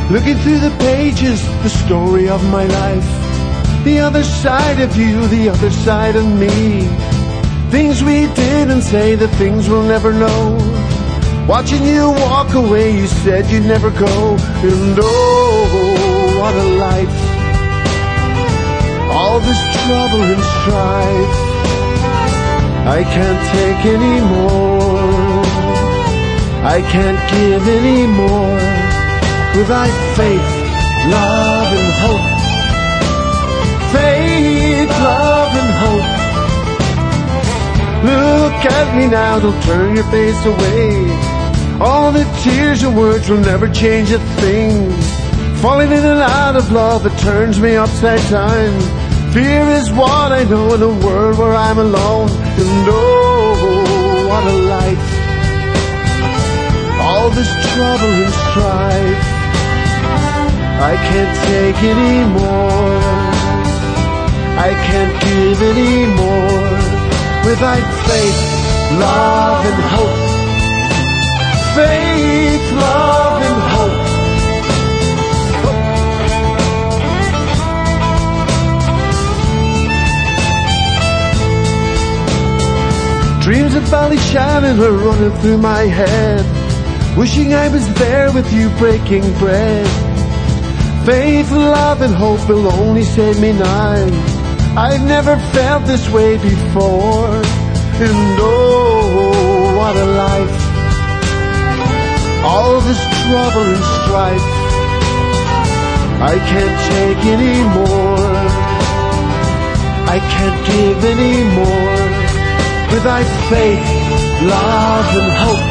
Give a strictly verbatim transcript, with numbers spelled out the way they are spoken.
Looking through the pages, the story of my life. The other side of you, the other side of me. Things we didn't say, the things we'll never know. Watching you walk away, you said you'd never go. And oh, what a life. All this trouble and strife, I can't take any more. I can't give any more. Without faith, love and hope. Faith, love and hope. Look at me now, don't turn your face away. All the tears and words will never change a thing. Falling in and out of love, it turns me upside down. Fear is what I know in a world where I'm alone. And oh, what a life. All this trouble and strife, I can't take any more. I can't give any more. Without faith, love and hope. Faith, love and hope. Dreams of Ballyshannon are running through my head. Wishing I was there with you breaking bread. Faith, love and hope will only save me now. I've never felt this way before. And oh, what a life. All this trouble and strife, I can't take any more. I can't give any more. Without faith, love and hope.